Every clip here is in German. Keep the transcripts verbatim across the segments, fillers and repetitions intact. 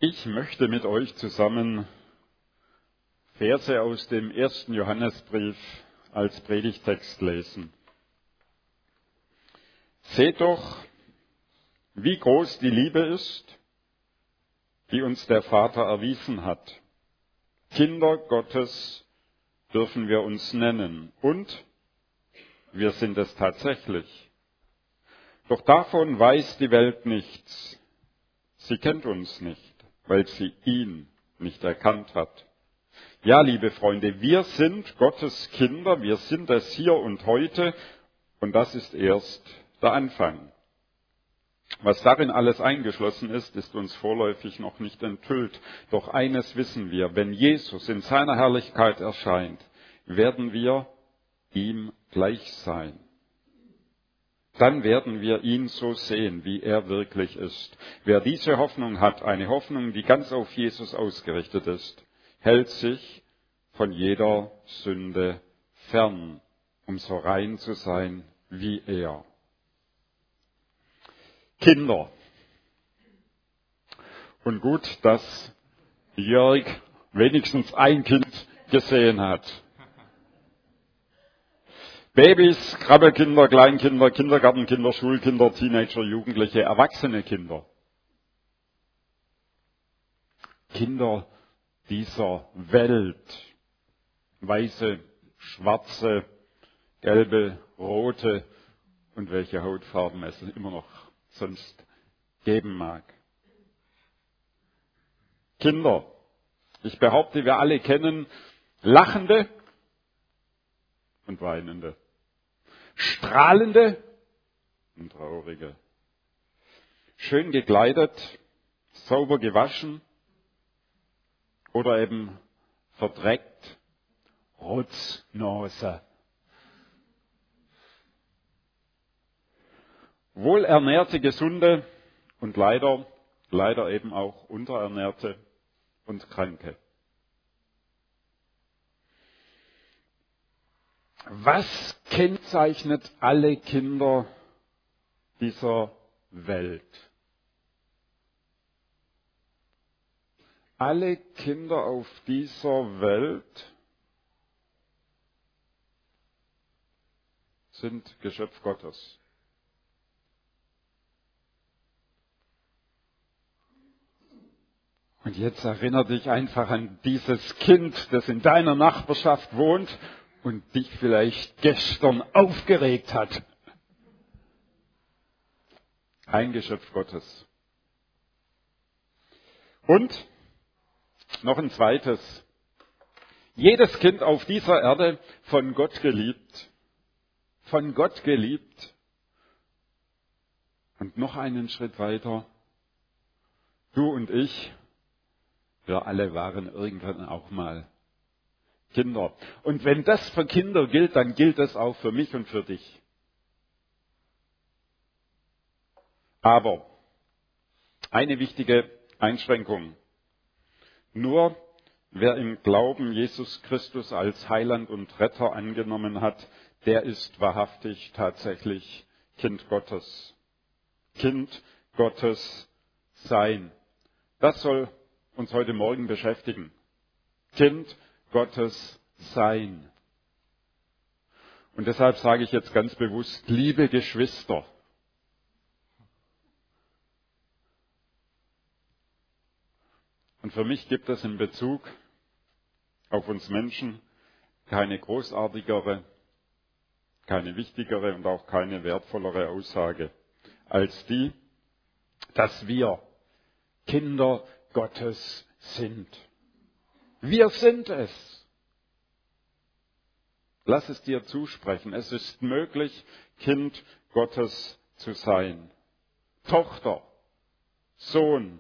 Ich möchte mit euch zusammen Verse aus dem ersten Johannesbrief als Predigtext lesen. Seht doch, wie groß die Liebe ist, die uns der Vater erwiesen hat. Kinder Gottes dürfen wir uns nennen und wir sind es tatsächlich. Doch davon weiß die Welt nichts. Sie kennt uns nicht, weil sie ihn nicht erkannt hat. Ja, liebe Freunde, wir sind Gottes Kinder, wir sind es hier und heute und das ist erst der Anfang. Was darin alles eingeschlossen ist, ist uns vorläufig noch nicht enthüllt. Doch eines wissen wir, wenn Jesus in seiner Herrlichkeit erscheint, werden wir ihm gleich sein. Dann werden wir ihn so sehen, wie er wirklich ist. Wer diese Hoffnung hat, eine Hoffnung, die ganz auf Jesus ausgerichtet ist, hält sich von jeder Sünde fern, um so rein zu sein wie er. Kinder. Und gut, dass Jörg wenigstens ein Kind gesehen hat. Babys, Krabbelkinder, Kleinkinder, Kindergartenkinder, Schulkinder, Teenager, Jugendliche, erwachsene Kinder. Kinder dieser Welt. Weiße, schwarze, gelbe, rote und welche Hautfarben es immer noch sonst geben mag. Kinder. Ich behaupte, wir alle kennen lachende und weinende. Strahlende und traurige. Schön gekleidet, sauber gewaschen oder eben verdreckt, Rotznase. Wohlernährte, gesunde und leider, leider eben auch unterernährte und Kranke. Was kennzeichnet alle Kinder dieser Welt? Alle Kinder auf dieser Welt sind Geschöpf Gottes. Und jetzt erinnere dich einfach an dieses Kind, das in deiner Nachbarschaft wohnt und dich vielleicht gestern aufgeregt hat. Ein Geschöpf Gottes. Und noch ein zweites. Jedes Kind auf dieser Erde von Gott geliebt. Von Gott geliebt. Und noch einen Schritt weiter. Du und ich, wir alle waren irgendwann auch mal Kinder. Und wenn das für Kinder gilt, dann gilt das auch für mich und für dich. Aber eine wichtige Einschränkung. Nur wer im Glauben Jesus Christus als Heiland und Retter angenommen hat, der ist wahrhaftig tatsächlich Kind Gottes. Kind Gottes sein. Das soll uns heute Morgen beschäftigen. Kind Gottes sein. Und deshalb sage ich jetzt ganz bewusst, liebe Geschwister, und für mich gibt es in Bezug auf uns Menschen keine großartigere, keine wichtigere und auch keine wertvollere Aussage als die, dass wir Kinder Gottes sind. Wir sind es. Lass es dir zusprechen. Es ist möglich, Kind Gottes zu sein. Tochter, Sohn,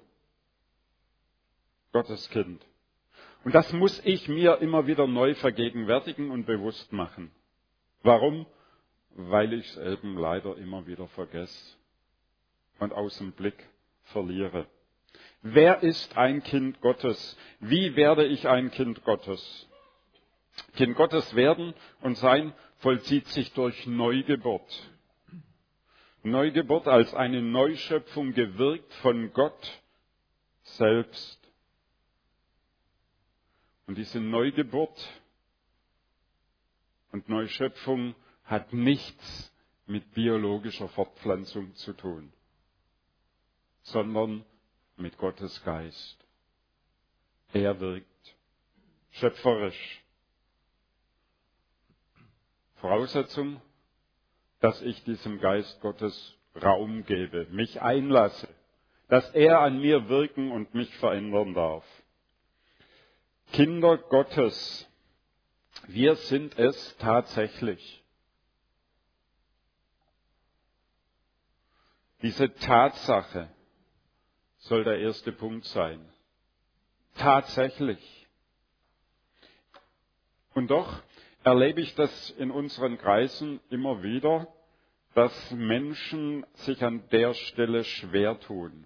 Gottes Kind. Und das muss ich mir immer wieder neu vergegenwärtigen und bewusst machen. Warum? Weil ich es eben leider immer wieder vergesse und aus dem Blick verliere. Wer ist ein Kind Gottes? Wie werde ich ein Kind Gottes? Kind Gottes werden und sein vollzieht sich durch Neugeburt. Neugeburt als eine Neuschöpfung gewirkt von Gott selbst. Und diese Neugeburt und Neuschöpfung hat nichts mit biologischer Fortpflanzung zu tun, sondern mit Gottes Geist. Er wirkt schöpferisch. Voraussetzung, dass ich diesem Geist Gottes Raum gebe, mich einlasse, dass er an mir wirken und mich verändern darf. Kinder Gottes, wir sind es tatsächlich. Diese Tatsache soll der erste Punkt sein. Tatsächlich. Und doch erlebe ich das in unseren Kreisen immer wieder, dass Menschen sich an der Stelle schwer tun.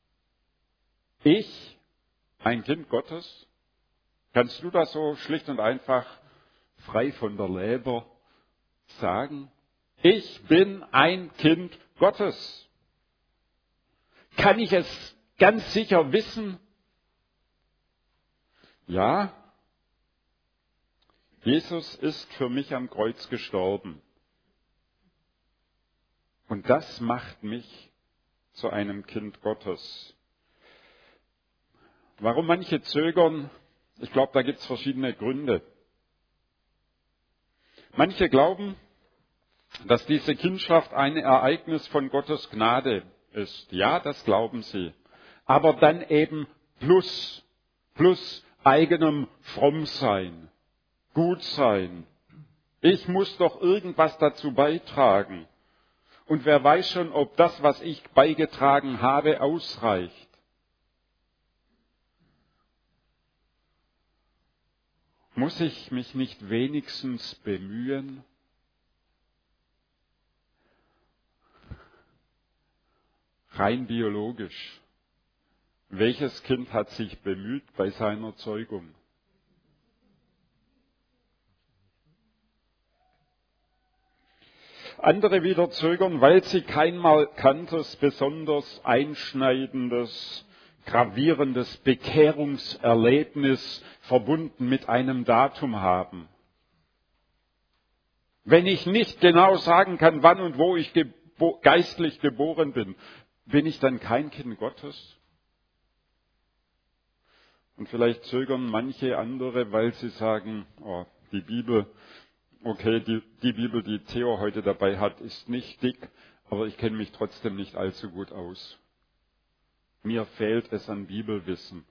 Ich, ein Kind Gottes, kannst du das so schlicht und einfach frei von der Leber sagen? Ich bin ein Kind Gottes. Kann ich es ganz sicher wissen? Ja, Jesus ist für mich am Kreuz gestorben. Und das macht mich zu einem Kind Gottes. Warum manche zögern? Ich glaube, da gibt es verschiedene Gründe. Manche glauben, dass diese Kindschaft ein Ereignis von Gottes Gnade ist. Ja, das glauben sie. Aber dann eben plus, plus eigenem Frommsein, Gutsein. Ich muss doch irgendwas dazu beitragen. Und wer weiß schon, ob das, was ich beigetragen habe, ausreicht. Muss ich mich nicht wenigstens bemühen? Rein biologisch. Welches Kind hat sich bemüht bei seiner Zeugung? Andere wieder zögern, weil sie kein markantes, besonders einschneidendes, gravierendes Bekehrungserlebnis verbunden mit einem Datum haben. Wenn ich nicht genau sagen kann, wann und wo ich gebo- geistlich geboren bin, bin ich dann kein Kind Gottes? Und vielleicht zögern manche andere, weil sie sagen, oh, die Bibel, okay, die, die Bibel, die Theo heute dabei hat, ist nicht dick, aber ich kenne mich trotzdem nicht allzu gut aus. Mir fehlt es an Bibelwissen.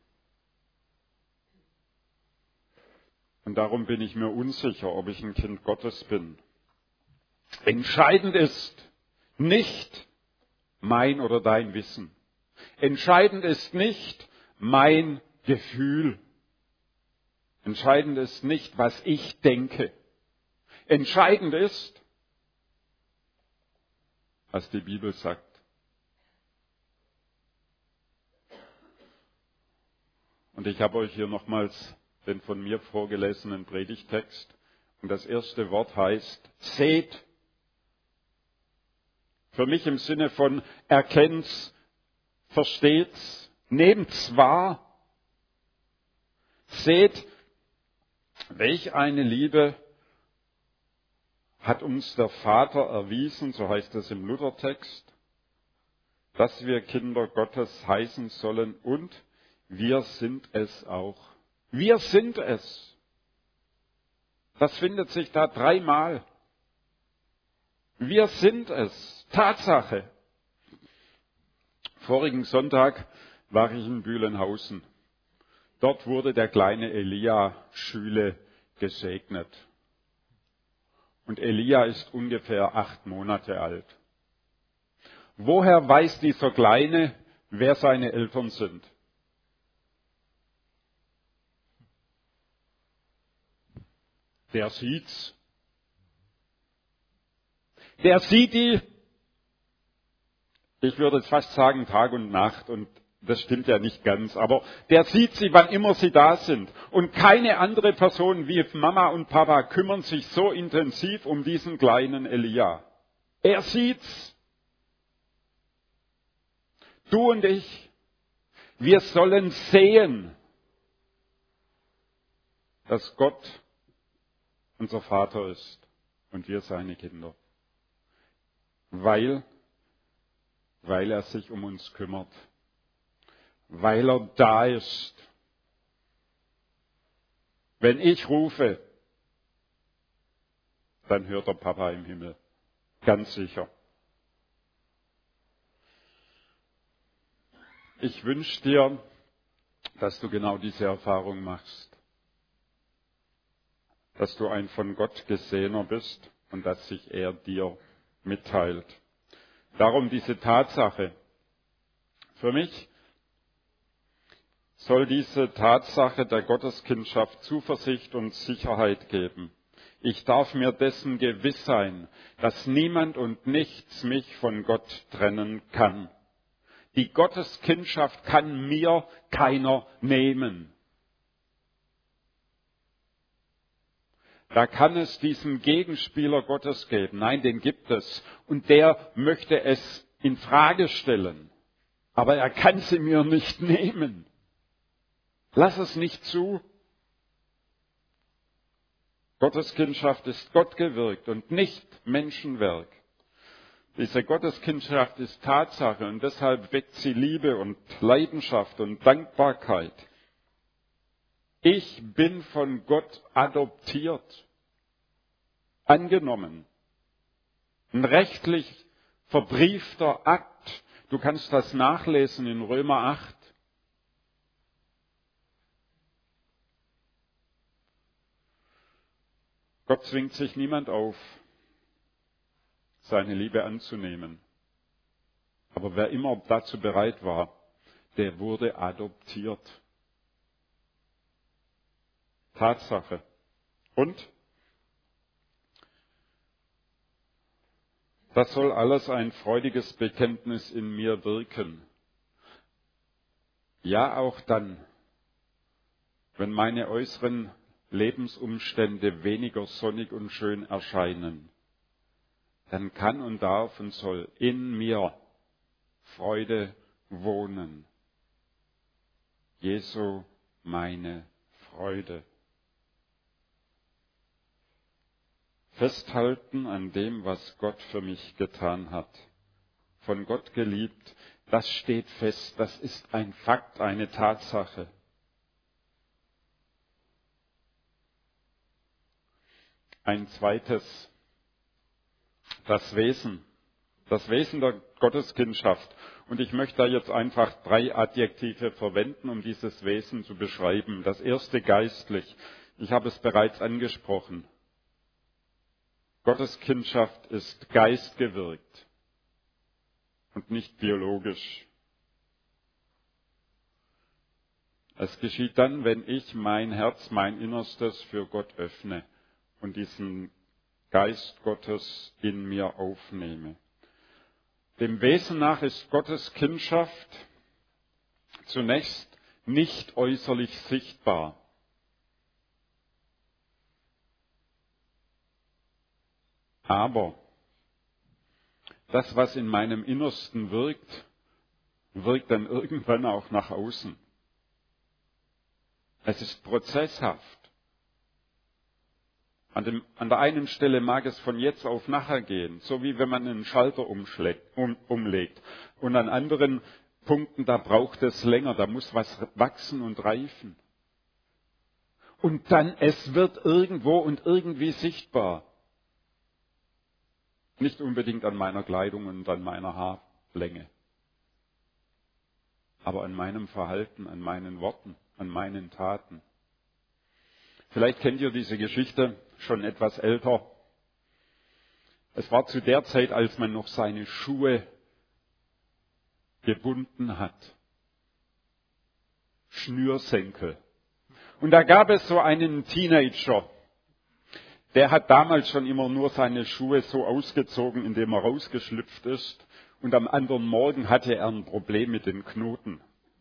Und darum bin ich mir unsicher, ob ich ein Kind Gottes bin. Entscheidend ist nicht mein oder dein Wissen. Entscheidend ist nicht mein Gefühl. Entscheidend ist nicht, was ich denke. Entscheidend ist, was die Bibel sagt. Und ich habe euch hier nochmals den von mir vorgelesenen Predigtext. Und das erste Wort heißt, seht. Für mich im Sinne von erkennt's, versteht's, nehmt's wahr. Seht, welch eine Liebe hat uns der Vater erwiesen, so heißt es im Luthertext, dass wir Kinder Gottes heißen sollen und wir sind es auch. Wir sind es. Das findet sich da dreimal. Wir sind es. Tatsache. Vorigen Sonntag war ich in Bühlenhausen. Dort wurde der kleine Elia Schüle gesegnet. Und Elia ist ungefähr acht Monate alt. Woher weiß dieser Kleine, wer seine Eltern sind? Der sieht's. Der sieht die, ich würde fast sagen Tag und Nacht, und das stimmt ja nicht ganz, aber der sieht sie, wann immer sie da sind. Und keine andere Person wie Mama und Papa kümmern sich so intensiv um diesen kleinen Elia. Er sieht's. Du und ich, Wir sollen sehen, dass Gott unser Vater ist und wir seine Kinder. Weil, weil er sich um uns kümmert. Weil er da ist. Wenn ich rufe, dann hört der Papa im Himmel. Ganz sicher. Ich wünsche dir, dass du genau diese Erfahrung machst. Dass du ein von Gott Gesehener bist und dass sich er dir mitteilt. Darum diese Tatsache. Für mich soll diese Tatsache der Gotteskindschaft Zuversicht und Sicherheit geben. Ich darf mir dessen gewiss sein, dass niemand und nichts mich von Gott trennen kann. Die Gotteskindschaft kann mir keiner nehmen. Da kann es diesen Gegenspieler Gottes geben. Nein, den gibt es. Und der möchte es in Frage stellen. Aber er kann sie mir nicht nehmen. Lass es nicht zu. Gotteskindschaft ist Gott gewirkt und nicht Menschenwerk. Diese Gotteskindschaft ist Tatsache und deshalb weckt sie Liebe und Leidenschaft und Dankbarkeit. Ich bin von Gott adoptiert, angenommen. Ein rechtlich verbriefter Akt. Du kannst das nachlesen in Römer acht. Gott zwingt sich niemand auf, seine Liebe anzunehmen. Aber wer immer dazu bereit war, der wurde adoptiert. Tatsache. Und das soll alles ein freudiges Bekenntnis in mir wirken. Ja, auch dann, wenn meine äußeren Lebensumstände weniger sonnig und schön erscheinen, dann kann und darf und soll in mir Freude wohnen. Jesu meine Freude. Festhalten an dem, was Gott für mich getan hat. Von Gott geliebt, das steht fest, das ist ein Fakt, eine Tatsache. Ein zweites, das Wesen, das Wesen der Gotteskindschaft. Und ich möchte da jetzt einfach drei Adjektive verwenden, um dieses Wesen zu beschreiben. Das erste geistlich, ich habe es bereits angesprochen. Gotteskindschaft ist geistgewirkt und nicht biologisch. Es geschieht dann, wenn ich mein Herz, mein Innerstes für Gott öffne und diesen Geist Gottes in mir aufnehme. Dem Wesen nach ist Gottes Kindschaft zunächst nicht äußerlich sichtbar. Aber das, was in meinem Innersten wirkt, wirkt dann irgendwann auch nach außen. Es ist prozesshaft. An, dem, an der einen Stelle mag es von jetzt auf nachher gehen, so wie wenn man einen Schalter umschlägt, um, umlegt. Und an anderen Punkten, da braucht es länger, da muss was wachsen und reifen. Und dann, es wird irgendwo und irgendwie sichtbar. Nicht unbedingt an meiner Kleidung und an meiner Haarlänge, aber an meinem Verhalten, an meinen Worten, an meinen Taten. Vielleicht kennt ihr diese Geschichte, schon etwas älter. Es war zu der Zeit, als man noch seine Schuhe gebunden hat. Schnürsenkel. Und da gab es so einen Teenager, der hat damals schon immer nur seine Schuhe so ausgezogen, indem er rausgeschlüpft ist. Und am anderen Morgen hatte er ein Problem mit den Knoten.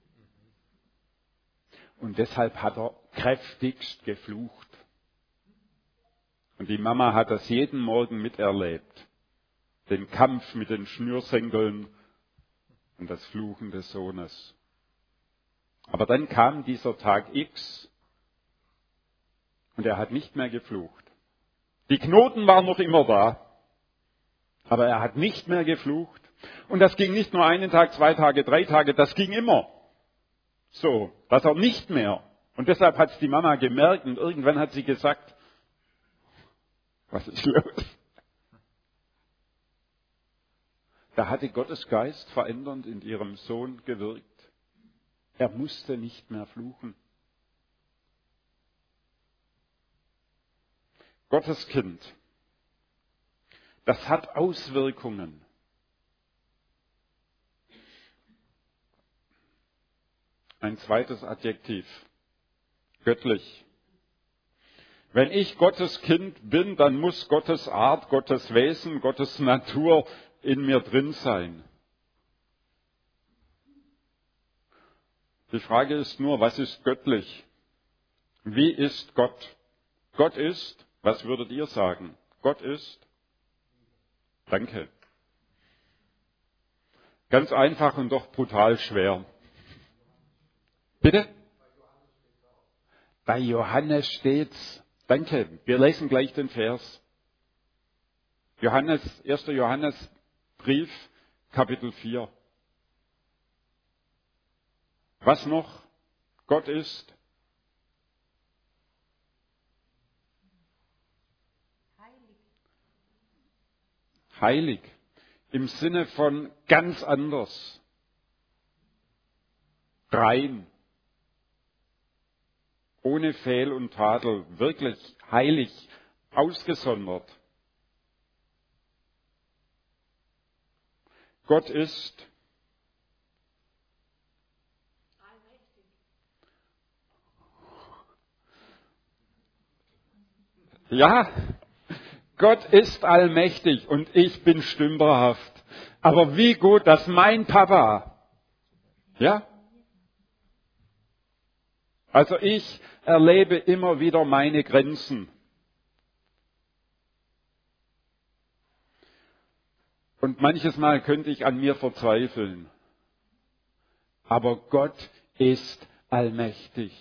Und deshalb hat er kräftigst geflucht. Und die Mama hat das jeden Morgen miterlebt. Den Kampf mit den Schnürsenkeln und das Fluchen des Sohnes. Aber dann kam dieser Tag X und er hat nicht mehr geflucht. Die Knoten waren noch immer da, aber er hat nicht mehr geflucht. Und das ging nicht nur einen Tag, zwei Tage, drei Tage, das ging immer so, dass er nicht mehr. Und deshalb hat es die Mama gemerkt und irgendwann hat sie gesagt, was ist los? Da hatte Gottes Geist verändernd in ihrem Sohn gewirkt. Er musste nicht mehr fluchen. Gottes Kind, das hat Auswirkungen. Ein zweites Adjektiv, göttlich. Wenn ich Gottes Kind bin, dann muss Gottes Art, Gottes Wesen, Gottes Natur in mir drin sein. Die Frage ist nur, was ist göttlich? Wie ist Gott? Gott ist, was würdet ihr sagen? Gott ist? Danke. Ganz einfach und doch brutal schwer. Bitte? Bei Johannes steht's. Danke. Wir lesen gleich den Vers. Johannes, erster Johannesbrief, Kapitel vier. Was noch? Gott ist heilig. Heilig. Im Sinne von ganz anders. Rein. Ohne Fehl und Tadel. Wirklich heilig. Ausgesondert. Gott ist allmächtig. Ja, Gott ist allmächtig und ich bin stümperhaft. Aber wie gut, dass mein Papa, ja? Also ich erlebe immer wieder meine Grenzen. Und manches Mal könnte ich an mir verzweifeln. Aber Gott ist allmächtig.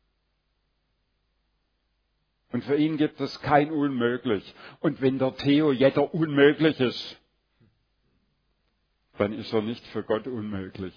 Und für ihn gibt es kein Unmöglich. Und wenn der Theo Jetter unmöglich ist, dann ist er nicht für Gott unmöglich.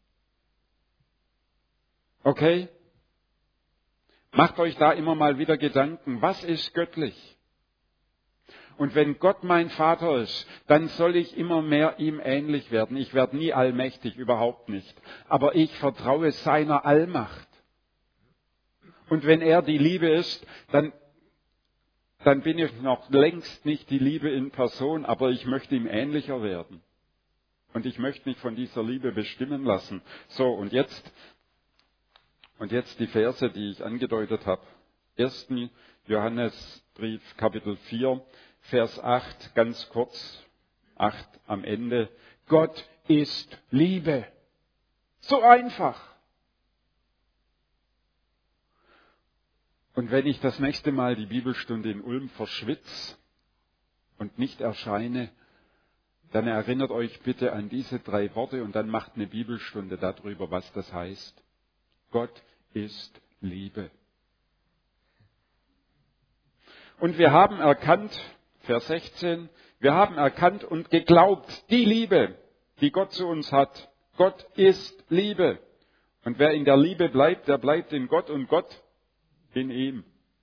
Okay? Macht euch da immer mal wieder Gedanken, was ist göttlich? Und wenn Gott mein Vater ist, dann soll ich immer mehr ihm ähnlich werden. Ich werde nie allmächtig, überhaupt nicht. Aber ich vertraue seiner Allmacht. Und wenn er die Liebe ist, dann, dann bin ich noch längst nicht die Liebe in Person, aber ich möchte ihm ähnlicher werden. Und ich möchte mich von dieser Liebe bestimmen lassen. So, und jetzt, und jetzt die Verse, die ich angedeutet habe. erster Johannesbrief, Kapitel vier. Vers acht, ganz kurz, acht am Ende. Gott ist Liebe. So einfach. Und wenn ich das nächste Mal die Bibelstunde in Ulm verschwitze und nicht erscheine, dann erinnert euch bitte an diese drei Worte und dann macht eine Bibelstunde darüber, was das heißt. Gott ist Liebe. Und wir haben erkannt, Vers sechzehn, wir haben erkannt und geglaubt, die Liebe, die Gott zu uns hat. Gott ist Liebe. Und wer in der Liebe bleibt, der bleibt in Gott und Gott in ihm.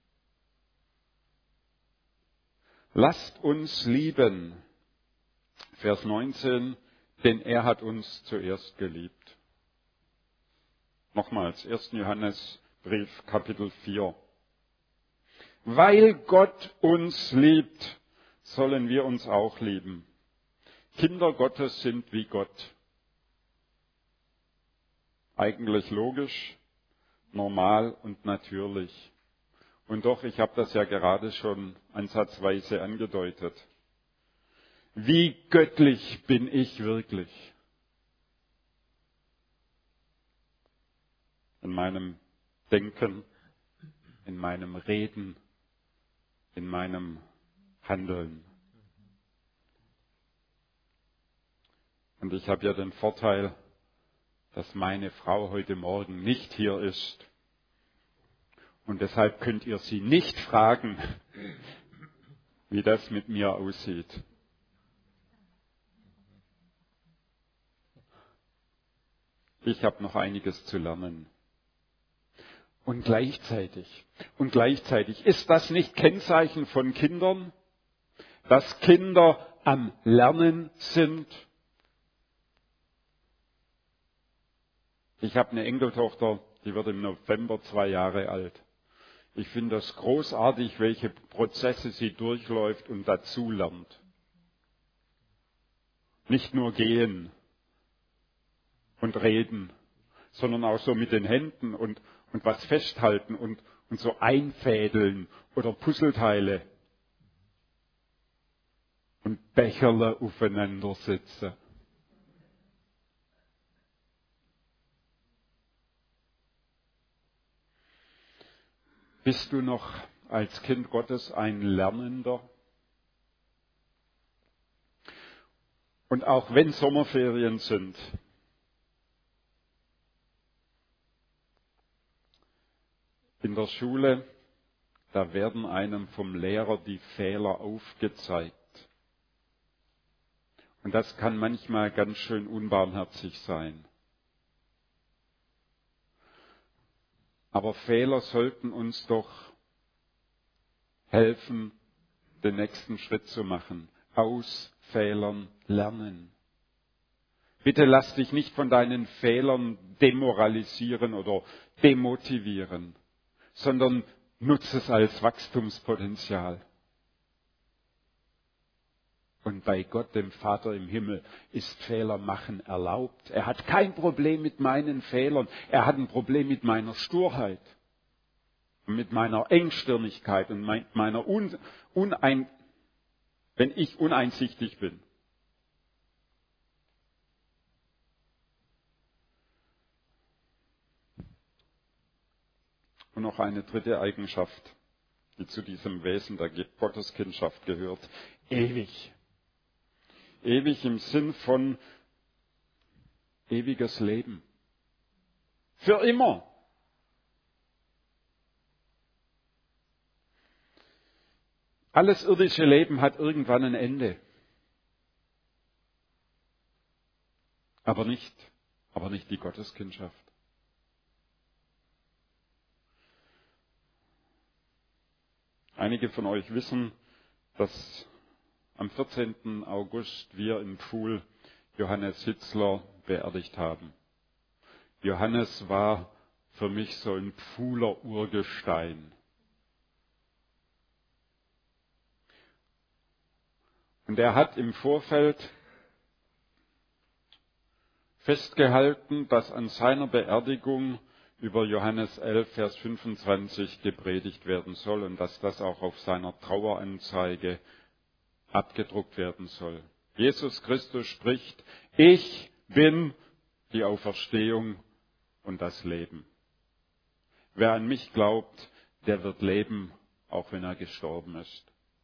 Lasst uns lieben. Vers neunzehn, denn er hat uns zuerst geliebt. Nochmals, erster Johannesbrief, Kapitel vier. Weil Gott uns liebt, sollen wir uns auch lieben. Kinder Gottes sind wie Gott. Eigentlich logisch, normal und natürlich. Und doch, ich habe das ja gerade schon ansatzweise angedeutet. Wie göttlich bin ich wirklich? In meinem Denken, in meinem Reden, in meinem Handeln. Und ich habe ja den Vorteil, dass meine Frau heute Morgen nicht hier ist. Und deshalb könnt ihr sie nicht fragen, wie das mit mir aussieht. Ich habe noch einiges zu lernen. Und gleichzeitig, und gleichzeitig ist das nicht Kennzeichen von Kindern, dass Kinder am Lernen sind? Ich habe eine Enkeltochter, die wird im November zwei Jahre alt. Ich finde das großartig, welche Prozesse sie durchläuft und dazu lernt. Nicht nur gehen und reden, sondern auch so mit den Händen und, und was festhalten und, und so einfädeln oder Puzzleteile und Becherle aufeinander sitzen. Bist du noch als Kind Gottes ein Lernender? Und auch wenn Sommerferien sind, in der Schule, da werden einem vom Lehrer die Fehler aufgezeigt. Und das kann manchmal ganz schön unbarmherzig sein. Aber Fehler sollten uns doch helfen, den nächsten Schritt zu machen. Aus Fehlern lernen. Bitte lass dich nicht von deinen Fehlern demoralisieren oder demotivieren, sondern nutze es als Wachstumspotenzial. Und bei Gott, dem Vater im Himmel, ist Fehler machen erlaubt. Er hat kein Problem mit meinen Fehlern. Er hat ein Problem mit meiner Sturheit, mit meiner Engstirnigkeit und meiner Un- Unein, wenn ich uneinsichtig bin. Und noch eine dritte Eigenschaft, die zu diesem Wesen der Gotteskindschaft gehört. Ewig. Ewig im Sinn von ewiges Leben. Für immer. Alles irdische Leben hat irgendwann ein Ende. Aber nicht, aber nicht die Gotteskindschaft. Einige von euch wissen, dass am vierzehnten August wir in Pfuhl Johannes Hitzler beerdigt haben. Johannes war für mich so ein Pfuhler Urgestein. Und er hat im Vorfeld festgehalten, dass an seiner Beerdigung über Johannes elf, Vers fünfundzwanzig gepredigt werden soll und dass das auch auf seiner Traueranzeige abgedruckt werden soll. Jesus Christus spricht, ich bin die Auferstehung und das Leben. Wer an mich glaubt, der wird leben, auch wenn er gestorben ist.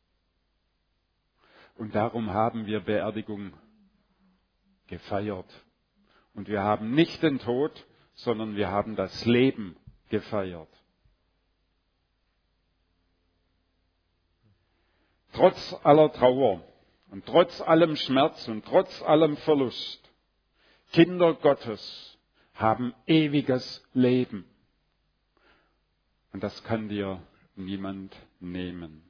Und darum haben wir Beerdigung gefeiert. Und wir haben nicht den Tod, sondern wir haben das Leben gefeiert. Trotz aller Trauer und trotz allem Schmerz und trotz allem Verlust, Kinder Gottes haben ewiges Leben. Und das kann dir niemand nehmen.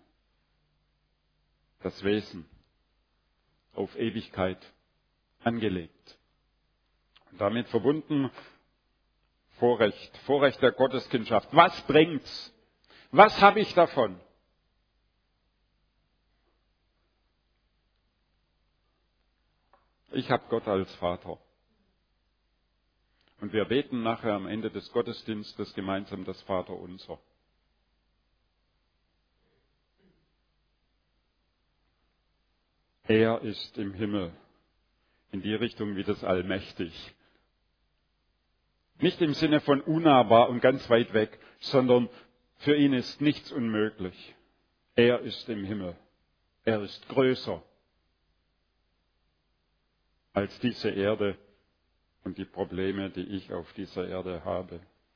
Das Wesen auf Ewigkeit angelegt. Und damit verbunden Vorrecht, Vorrecht der Gotteskindschaft. Was bringt's? Was habe ich davon? Ich habe Gott als Vater. Und wir beten nachher am Ende des Gottesdienstes gemeinsam das Vaterunser. Er ist im Himmel, in die Richtung wie das Allmächtig. Nicht im Sinne von unnahbar und ganz weit weg, sondern für ihn ist nichts unmöglich. Er ist im Himmel. Er ist größer als diese Erde und die Probleme, die ich auf dieser Erde habe.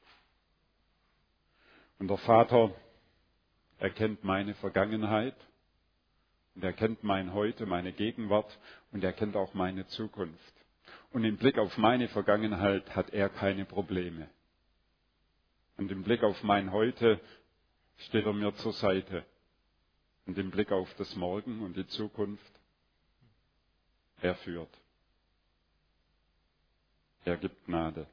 Und der Vater erkennt meine Vergangenheit und er kennt mein Heute, meine Gegenwart und er kennt auch meine Zukunft. Und im Blick auf meine Vergangenheit hat er keine Probleme. Und im Blick auf mein Heute steht er mir zur Seite. Und im Blick auf das Morgen und die Zukunft, er führt. Er gibt Gnade.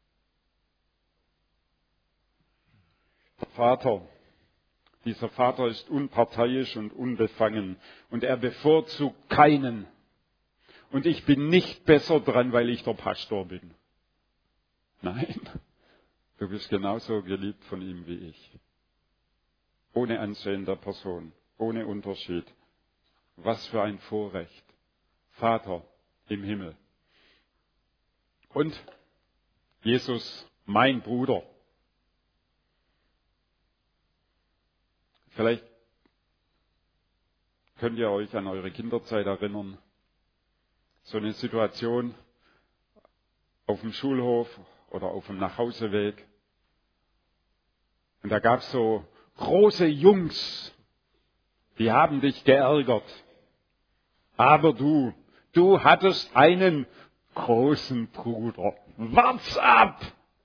Der Vater, dieser Vater ist unparteiisch und unbefangen und er bevorzugt keinen. Und ich bin nicht besser dran, weil ich der Pastor bin. Nein, du bist genauso geliebt von ihm wie ich. Ohne Ansehen der Person, ohne Unterschied. Was für ein Vorrecht. Vater im Himmel. Und Jesus, mein Bruder. Vielleicht könnt ihr euch an eure Kinderzeit erinnern. So eine Situation auf dem Schulhof oder auf dem Nachhauseweg. Und da gab es so große Jungs, die haben dich geärgert. Aber du, du hattest einen großen Bruder. Wart's ab!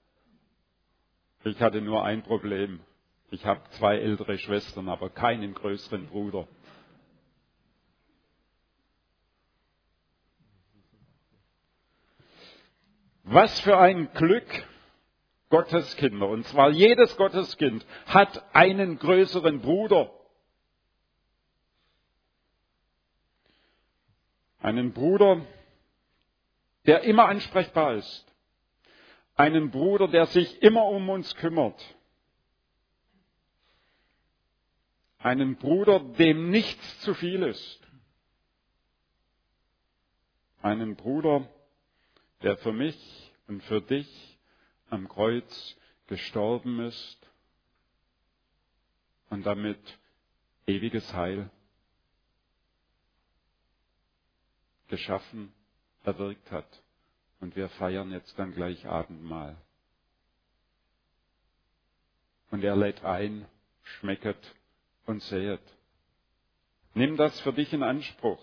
Ich hatte nur ein Problem. Ich habe zwei ältere Schwestern, aber keinen größeren Bruder. Was für ein Glück, Gotteskinder. Und zwar jedes Gotteskind hat einen größeren Bruder. Einen Bruder, der immer ansprechbar ist. Einen Bruder, der sich immer um uns kümmert. Einen Bruder, dem nichts zu viel ist. Einen Bruder, der für mich und für dich am Kreuz gestorben ist und damit ewiges Heil geschaffen, erwirkt hat. Und wir feiern jetzt dann gleich Abendmahl. Und er lädt ein, schmecket und sehet. Nimm das für dich in Anspruch.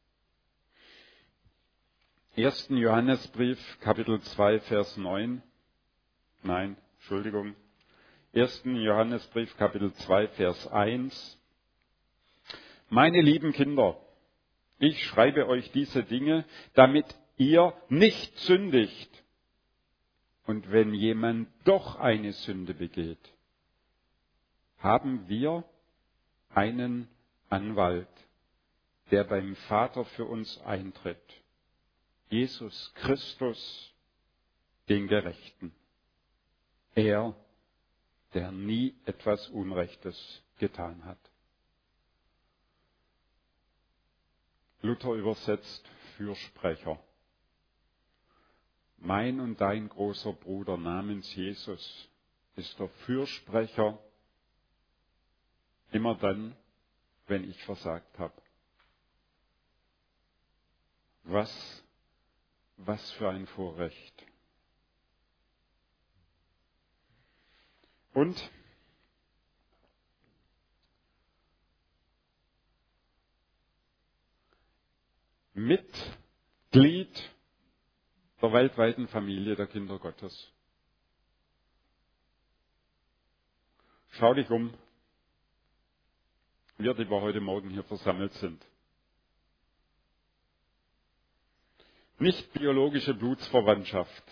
ersten Johannesbrief, Kapitel zwei, Vers neun. Nein, Entschuldigung. ersten Johannesbrief, Kapitel zwei, Vers eins. Meine lieben Kinder, ich schreibe euch diese Dinge, damit ihr nicht sündigt. Und wenn jemand doch eine Sünde begeht, haben wir einen Anwalt, der beim Vater für uns eintritt. Jesus Christus, den Gerechten. Er, der nie etwas Unrechtes getan hat. Luther übersetzt Fürsprecher. Mein und dein großer Bruder namens Jesus ist der Fürsprecher immer dann, wenn ich versagt habe. Was, was für ein Vorrecht. Und Mitglied der weltweiten Familie der Kinder Gottes. Schau dich um, wir, die wir heute Morgen hier versammelt sind. Nicht biologische Blutsverwandtschaft,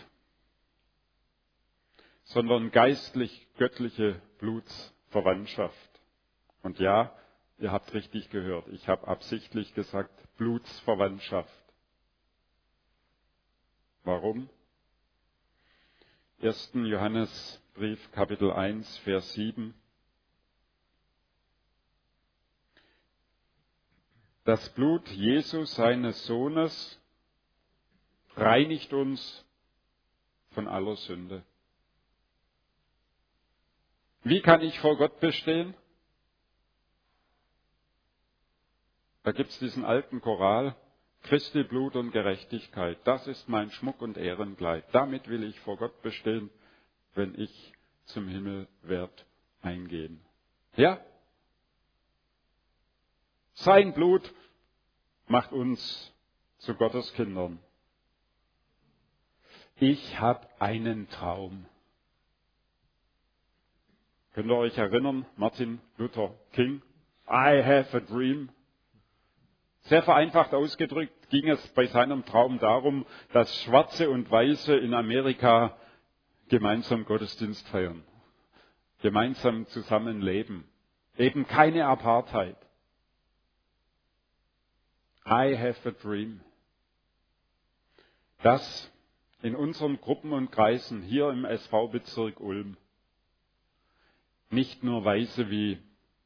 sondern geistlich-göttliche Blutsverwandtschaft. Und ja, ihr habt richtig gehört, ich habe absichtlich gesagt Blutsverwandtschaft. Warum? ersten Johannesbrief, Kapitel eins, Vers sieben. Das Blut Jesu, seines Sohnes, reinigt uns von aller Sünde. Wie kann ich vor Gott bestehen? Da gibt es diesen alten Choral, Christi Blut und Gerechtigkeit, das ist mein Schmuck und Ehrenkleid. Damit will ich vor Gott bestehen, wenn ich zum Himmel werd eingehen. Ja? Sein Blut macht uns zu Gottes Kindern. Ich habe einen Traum. Könnt ihr euch erinnern, Martin Luther King? I have a dream. Sehr vereinfacht ausgedrückt ging es bei seinem Traum darum, dass Schwarze und Weiße in Amerika gemeinsam Gottesdienst feiern, gemeinsam zusammenleben, eben keine Apartheid. I have a dream. Dass in unseren Gruppen und Kreisen hier im S V-Bezirk Ulm nicht nur Weiße wie,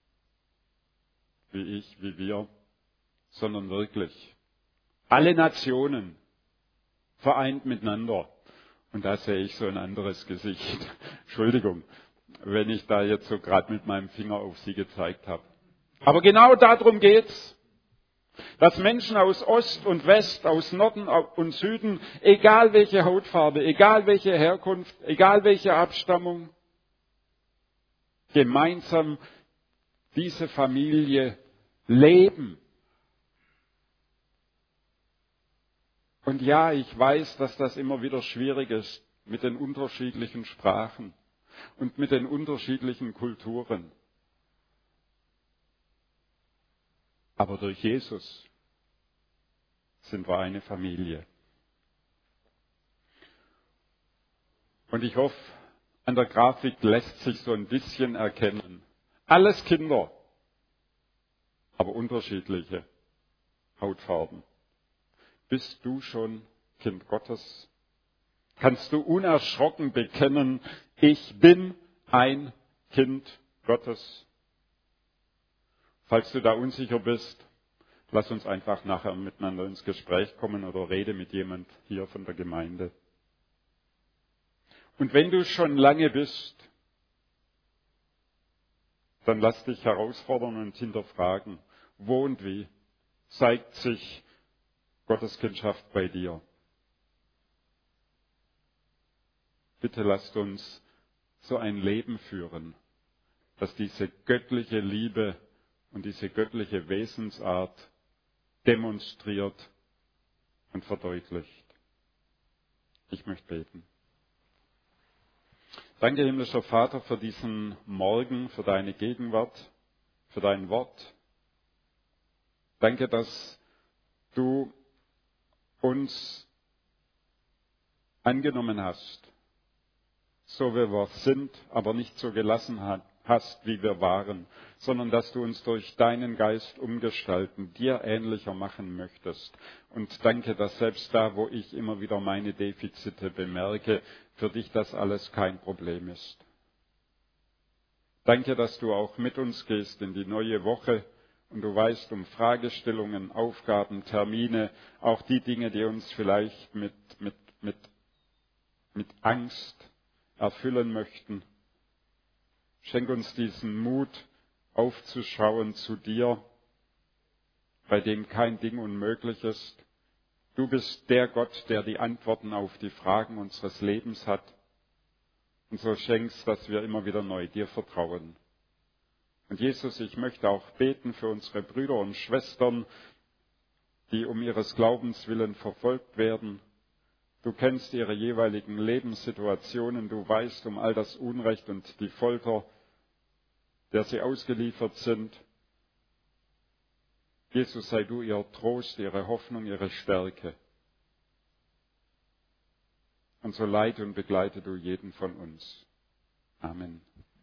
wie ich, wie wir, sondern wirklich alle Nationen vereint miteinander. Und da sehe ich so ein anderes Gesicht. Entschuldigung, wenn ich da jetzt so gerade mit meinem Finger auf Sie gezeigt habe. Aber genau darum geht's. Dass Menschen aus Ost und West, aus Norden und Süden, egal welche Hautfarbe, egal welche Herkunft, egal welche Abstammung, gemeinsam diese Familie leben. Und ja, ich weiß, dass das immer wieder schwierig ist mit den unterschiedlichen Sprachen und mit den unterschiedlichen Kulturen. Aber durch Jesus sind wir eine Familie. Und ich hoffe, an der Grafik lässt sich so ein bisschen erkennen. Alles Kinder, aber unterschiedliche Hautfarben. Bist du schon Kind Gottes? Kannst du unerschrocken bekennen, ich bin ein Kind Gottes? Falls du da unsicher bist, lass uns einfach nachher miteinander ins Gespräch kommen oder rede mit jemand hier von der Gemeinde. Und wenn du schon lange bist, dann lass dich herausfordern und hinterfragen, wo und wie zeigt sich Gottes Kindschaft bei dir? Bitte lasst uns so ein Leben führen, dass diese göttliche Liebe und diese göttliche Wesensart demonstriert und verdeutlicht. Ich möchte beten. Danke, himmlischer Vater, für diesen Morgen, für deine Gegenwart, für dein Wort. Danke, dass du uns angenommen hast, so wie wir sind, aber nicht so gelassen hast, wie wir waren, sondern dass du uns durch deinen Geist umgestalten, dir ähnlicher machen möchtest. Und danke, dass selbst da, wo ich immer wieder meine Defizite bemerke, für dich das alles kein Problem ist. Danke, dass du auch mit uns gehst in die neue Woche und du weißt um Fragestellungen, Aufgaben, Termine, auch die Dinge, die uns vielleicht mit, mit, mit, mit Angst erfüllen möchten. Schenk uns diesen Mut, aufzuschauen zu dir, bei dem kein Ding unmöglich ist. Du bist der Gott, der die Antworten auf die Fragen unseres Lebens hat. Und so schenkst, dass wir immer wieder neu dir vertrauen. Und Jesus, ich möchte auch beten für unsere Brüder und Schwestern, die um ihres Glaubens willen verfolgt werden. Du kennst ihre jeweiligen Lebenssituationen, du weißt um all das Unrecht und die Folter, der sie ausgeliefert sind. Jesus, sei du ihr Trost, ihre Hoffnung, ihre Stärke. Und so leite und begleite du jeden von uns. Amen.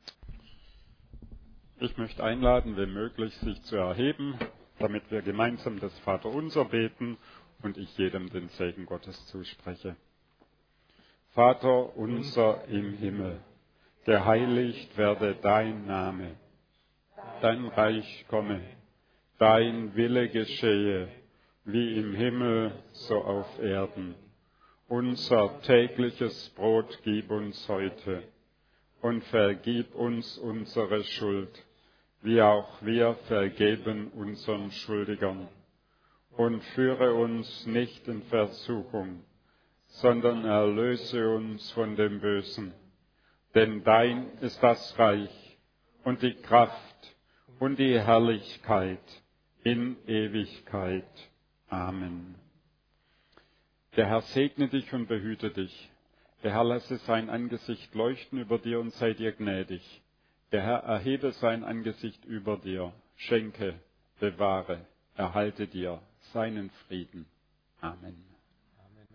Ich möchte einladen, wenn möglich, sich zu erheben, damit wir gemeinsam das Vaterunser beten und ich jedem den Segen Gottes zuspreche. Vater unser im Himmel, geheiligt werde dein Name, dein Reich komme, dein Wille geschehe, wie im Himmel, so auf Erden. Unser tägliches Brot gib uns heute und vergib uns unsere Schuld, wie auch wir vergeben unseren Schuldigern. und führe uns nicht in Versuchung, sondern erlöse uns von dem Bösen. Denn dein ist das Reich und die Kraft und die Herrlichkeit in Ewigkeit. Amen. Der Herr segne dich und behüte dich. Der Herr lasse sein Angesicht leuchten über dir und sei dir gnädig. Der Herr erhebe sein Angesicht über dir, schenke, bewahre, erhalte dir seinen Frieden. Amen.